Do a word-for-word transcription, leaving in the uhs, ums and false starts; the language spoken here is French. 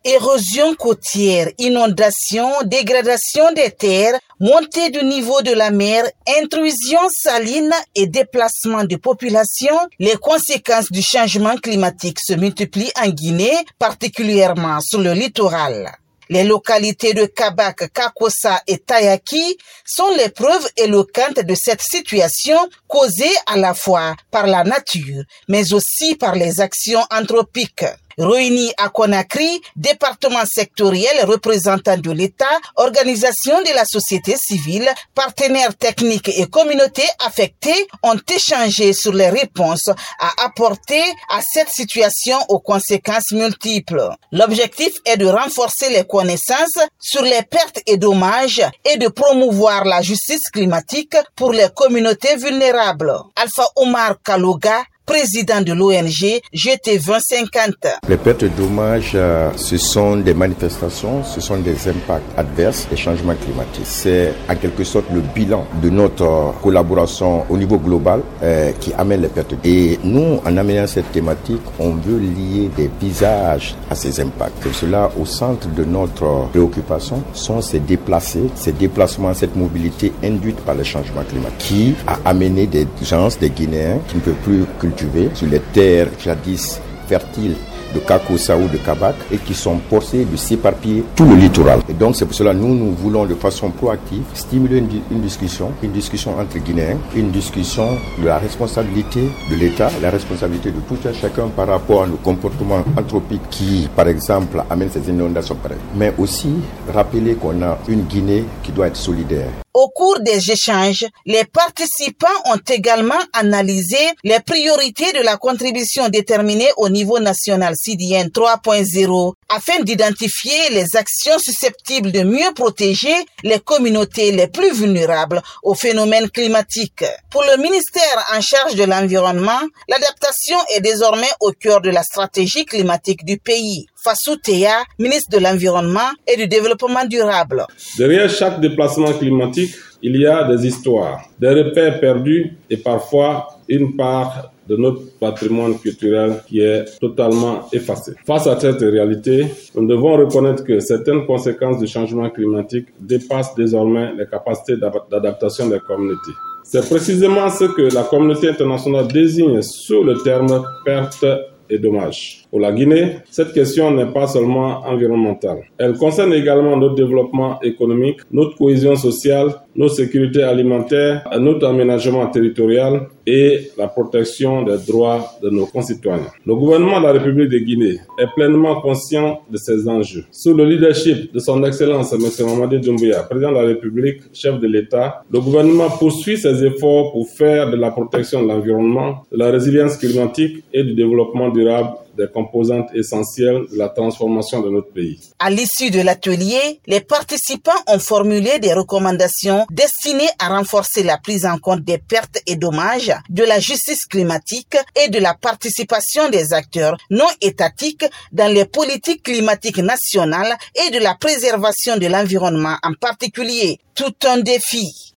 Érosion côtière, inondations, dégradation des terres, montée du niveau de la mer, intrusion saline et déplacement de population, les conséquences du changement climatique se multiplient en Guinée, particulièrement sur le littoral. Les localités de Kabak, Kakossa et Tayaki sont les preuves éloquentes de cette situation causée à la fois par la nature, mais aussi par les actions anthropiques. Réunis à Conakry, département sectoriel représentant de l'État, organisations de la société civile, partenaires techniques et communautés affectées ont échangé sur les réponses à apporter à cette situation aux conséquences multiples. L'objectif est de renforcer les connaissances sur les pertes et dommages et de promouvoir la justice climatique pour les communautés vulnérables. Alpha Omar Kaloga, président de l'O N G G T vingt cinquante. Les pertes et dommages, euh, ce sont des manifestations, ce sont des impacts adverses des changements climatiques. C'est en quelque sorte le bilan de notre euh, collaboration au niveau global euh, qui amène les pertes. Et nous, en amenant cette thématique, on veut lier des visages à ces impacts. Pour cela, au centre de notre préoccupation sont ces déplacés, ces déplacements, cette mobilité induite par les changements climatiques qui a amené des gens, des Guinéens qui ne peuvent plus cultiver sur les terres jadis fertiles de Kakossa ou de Kabak et qui sont forcés de s'éparpiller tout le littoral. Et donc c'est pour cela que nous, nous voulons de façon proactive stimuler une, une discussion, une discussion entre Guinéens, une discussion de la responsabilité de l'État, la responsabilité de tout un chacun par rapport à nos comportements anthropiques qui, par exemple, amènent ces inondations pareilles. Mais aussi rappeler qu'on a une Guinée qui doit être solidaire. Au cours des échanges, les participants ont également analysé les priorités de la contribution déterminée au niveau national C D N trois point zéro afin d'identifier les actions susceptibles de mieux protéger les communautés les plus vulnérables aux phénomènes climatiques. Pour le ministère en charge de l'environnement, l'adaptation est désormais au cœur de la stratégie climatique du pays. Fassou Teya, ministre de l'Environnement et du Développement durable. Derrière chaque déplacement climatique, il y a des histoires, des repères perdus et parfois une part de notre patrimoine culturel qui est totalement effacé. Face à cette réalité, nous devons reconnaître que certaines conséquences du changement climatique dépassent désormais les capacités d'adaptation des communautés. C'est précisément ce que la communauté internationale désigne sous le terme perte et dommages. Pour la Guinée, cette question n'est pas seulement environnementale. Elle concerne également notre développement économique, notre cohésion sociale, notre sécurité alimentaire, notre aménagement territorial et la protection des droits de nos concitoyens. Le gouvernement de la République de Guinée est pleinement conscient de ces enjeux. Sous le leadership de son Excellence M. Mamadi Doumbouya, président de la République, chef de l'État, le gouvernement poursuit ses efforts pour faire de la protection de l'environnement, de la résilience climatique et du développement durable des composantes essentielles de la transformation de notre pays. À l'issue de l'atelier, les participants ont formulé des recommandations destinées à renforcer la prise en compte des pertes et dommages, de la justice climatique et de la participation des acteurs non étatiques dans les politiques climatiques nationales et de la préservation de l'environnement en particulier. Tout un défi.